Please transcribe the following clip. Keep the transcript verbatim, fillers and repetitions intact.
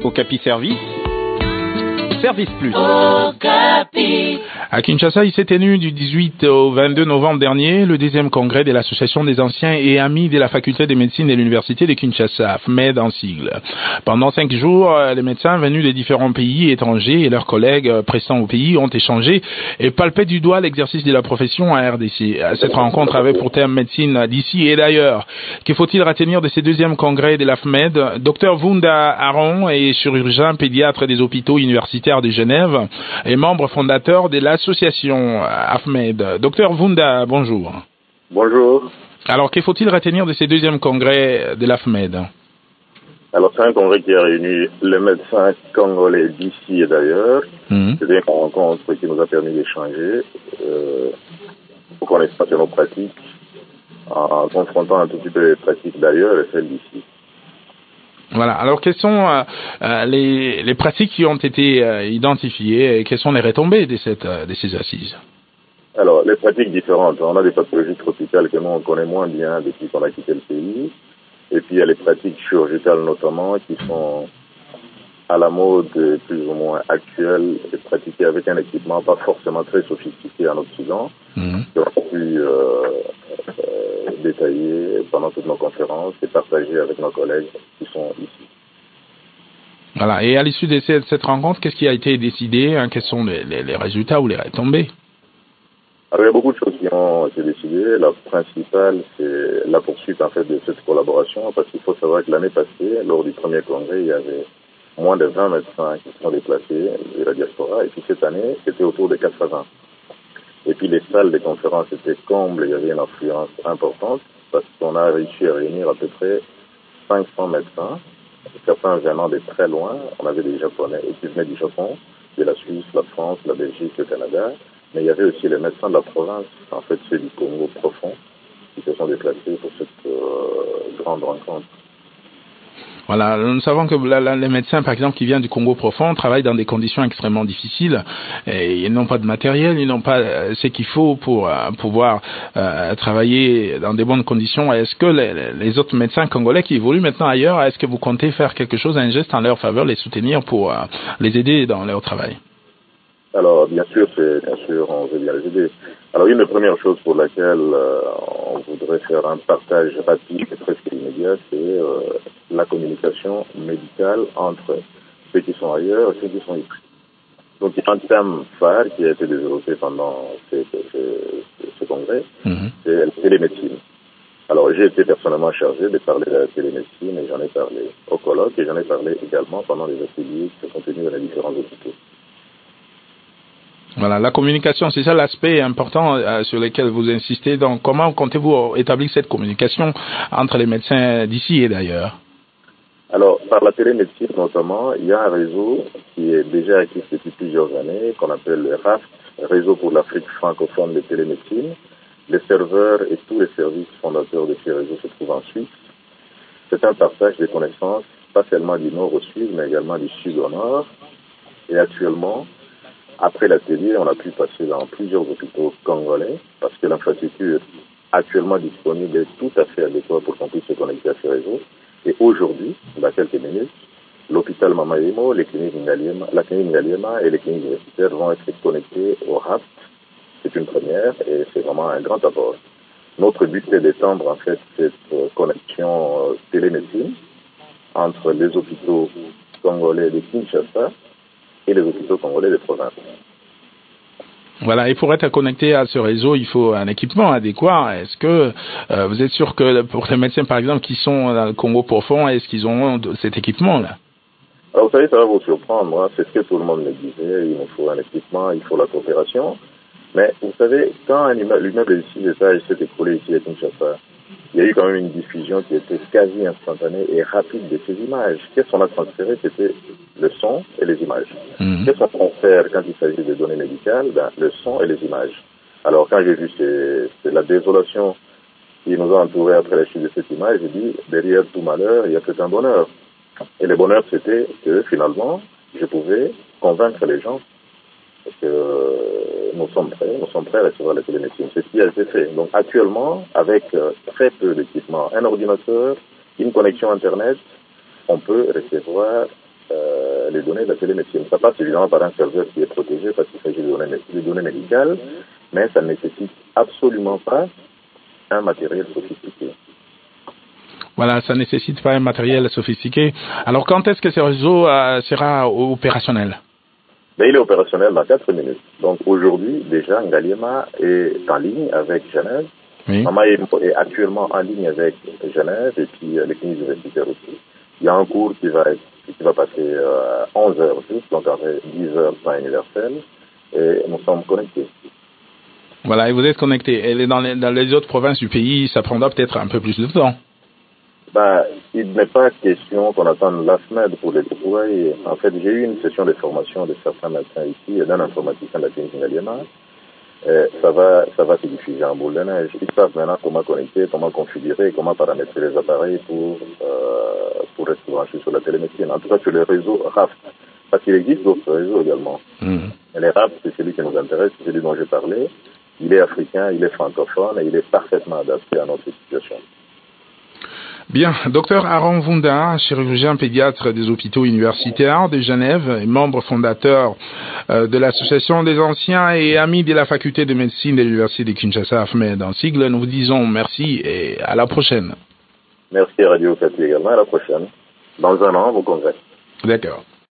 Okapi Service, Service Plus. Okapi. À Kinshasa, il s'est tenu du dix-huit au vingt-deux novembre dernier le deuxième congrès de l'Association des anciens et amis de la Faculté de médecine de l'Université de Kinshasa, F M E D en sigle. Pendant cinq jours, les médecins venus de différents pays étrangers et leurs collègues prestants au pays ont échangé et palpé du doigt l'exercice de la profession à R D C. Cette rencontre avait pour thème médecine d'ici et d'ailleurs. Que faut-il retenir de ces deuxièmes congrès de la F M E D? Docteur Vunda Aron est chirurgien pédiatre des hôpitaux universitaires de Genève et membre fondateur de l'association F M E D. Docteur Vunda, bonjour. Bonjour. Alors, que faut-il retenir de ces deuxièmes congrès de la F M E D? Alors, c'est un congrès qui a réuni les médecins congolais d'ici et d'ailleurs. Mmh. C'est une rencontre qui nous a permis d'échanger euh, pour qu'on ait nos pratiques en confrontant un tout petit peu les pratiques d'ailleurs et celles d'ici. Voilà. Alors, quelles sont euh, les, les pratiques qui ont été euh, identifiées et quelles sont les retombées de, cette, euh, de ces assises? Alors, les pratiques différentes. On a des pathologies tropicales que nous, on connaît moins bien depuis qu'on a quitté le pays. Et puis, il y a les pratiques chirurgicales notamment qui sont à la mode plus ou moins actuelle et pratiquées avec un équipement pas forcément très sophistiqué en Occident. Mmh. Qu'on a pu euh, euh, détailler pendant toutes nos conférences et partager avec nos collègues qui sont ici. Voilà. Et à l'issue de cette, cette rencontre, qu'est-ce qui a été décidé, hein? Quels sont les, les, les résultats ou les retombées? Alors, il y a beaucoup de choses qui ont été décidées. La principale, c'est la poursuite en fait de cette collaboration, parce qu'il faut savoir que l'année passée, lors du premier congrès, il y avait moins de vingt médecins qui se sont déplacés de la diaspora, et puis cette année, c'était autour de quatre-vingts. Et puis les salles de conférences étaient combles, il y avait une affluence importante, parce qu'on a réussi à réunir à peu près cinq cents médecins, certains venant de très loin. On avait des Japonais qui venaient du Japon, de la Suisse, la France, la Belgique, le Canada, mais il y avait aussi les médecins de la province, en fait ceux du Congo profond, qui se sont déplacés pour cette euh, grande rencontre. Voilà, nous savons que la, la, les médecins, par exemple, qui viennent du Congo profond, travaillent dans des conditions extrêmement difficiles. Et ils n'ont pas de matériel, ils n'ont pas euh, ce qu'il faut pour euh, pouvoir euh, travailler dans des bonnes conditions. Est-ce que les, les autres médecins congolais qui évoluent maintenant ailleurs, est-ce que vous comptez faire quelque chose, un geste en leur faveur, les soutenir pour euh, les aider dans leur travail? Alors, bien sûr, c'est, bien sûr, on veut bien les aider. Alors, une des premières choses pour laquelle euh, on voudrait faire un partage rapide et presque immédiat, c'est euh, la communication médicale entre ceux qui sont ailleurs et ceux qui sont ici. Donc, il y a un thème phare qui a été développé pendant ce, ce, ce, ce congrès, mm-hmm. c'est la télémédecine. Alors, j'ai été personnellement chargé de parler de la télémédecine et j'en ai parlé au colloque et j'en ai parlé également pendant les ateliers qui se sont tenus dans les différents hôpitaux. Voilà, la communication, c'est ça l'aspect important euh, sur lequel vous insistez. Donc, comment comptez-vous établir cette communication entre les médecins d'ici et d'ailleurs? Alors, par la télémédecine notamment, il y a un réseau qui est déjà actif depuis plusieurs années, qu'on appelle le R A F T, Réseau pour l'Afrique francophone de télémédecine. Les serveurs et tous les services fondateurs de ce réseau se trouvent en Suisse. C'est un partage des connaissances, pas seulement du nord au sud, mais également du sud au nord. Et actuellement, après l'atelier, on a pu passer dans plusieurs hôpitaux congolais parce que l'infrastructure actuellement disponible est tout à fait adéquate pour qu'on puisse se connecter à ce réseau. Et aujourd'hui, dans quelques minutes, l'hôpital Mamaimo, les cliniques Ngaliema, la clinique Ngaliema et les cliniques universitaires vont être connectés au R A F T. C'est une première et c'est vraiment un grand apport. Notre but est d'étendre en fait cette connexion télémédecine entre les hôpitaux congolais de Kinshasa et les hôpitaux congolais de province. Voilà, et pour être connecté à ce réseau, il faut un équipement adéquat. Est-ce que euh, vous êtes sûr que pour les médecins, par exemple, qui sont dans le Congo profond, est-ce qu'ils ont cet équipement-là? Alors, vous savez, ça va vous surprendre. Hein. C'est ce que tout le monde me disait. Il nous faut un équipement, il faut la coopération. Mais vous savez, quand un immeuble, l'immeuble de six étages s'est écroulé ici à Kinshasa, il y a eu quand même une diffusion qui était quasi instantanée et rapide de ces images. Qu'est-ce qu'on a transféré? C'était le son et les images. Mmh. Qu'est-ce qu'on transfère quand il s'agit de données médicales? Ben, le son et les images. Alors, quand j'ai vu c'est, c'est la désolation qui nous a entourés après la chute de cette image, j'ai dit, derrière tout malheur, il y a peut-être un bonheur. Et le bonheur, c'était que finalement, je pouvais convaincre les gens que nous sommes prêts, nous sommes prêts à recevoir la télémédecine. C'est ce qui a été fait. Donc actuellement, avec euh, très peu d'équipement, un ordinateur, une connexion Internet, on peut recevoir euh, les données de la télémédecine. Ça passe évidemment par un serveur qui est protégé parce qu'il s'agit de données, de données médicales, mais ça ne nécessite absolument pas un matériel sophistiqué. Voilà, ça ne nécessite pas un matériel sophistiqué. Alors, quand est-ce que ce réseau euh, sera opérationnel? Ben, il est opérationnel dans quatre minutes. Donc, aujourd'hui, déjà, Ngaliema est en ligne avec Genève. Oui. Mama est, est actuellement en ligne avec Genève et puis euh, les cliniques universitaires aussi. Il y a un cours qui va, être, qui va passer euh, onze heures juste, donc après dix heures temps universel, et nous sommes connectés. Voilà, et vous êtes connectés. Et dans les, dans les autres provinces du pays, ça prendra peut-être un peu plus de temps. Ben, il n'est pas question qu'on attende la semaine pour les déployer. En fait, j'ai eu une session de formation de certains médecins ici et d'un informaticien de la clinique Ngaliema. Euh, ça va, ça va se diffuser en boule de neige. Ils savent maintenant comment connecter, comment configurer, comment paramétrer les appareils pour, euh, pour rester branchés sur la télémédecine. En tout cas, sur le réseau R A F. Parce qu'il existe d'autres réseaux également. Mmh. Et le R A F, c'est celui qui nous intéresse, c'est celui dont j'ai parlé. Il est africain, il est francophone et il est parfaitement adapté à notre situation. Bien, docteur Aaron Vunda, chirurgien pédiatre des hôpitaux universitaires de Genève et membre fondateur euh, de l'association des anciens et amis de la faculté de médecine de l'université de Kinshasa, Ahmed en sigle, nous vous disons merci et à la prochaine. Merci Radio Okapi également, à la prochaine. Dans un an, vous congrès. D'accord.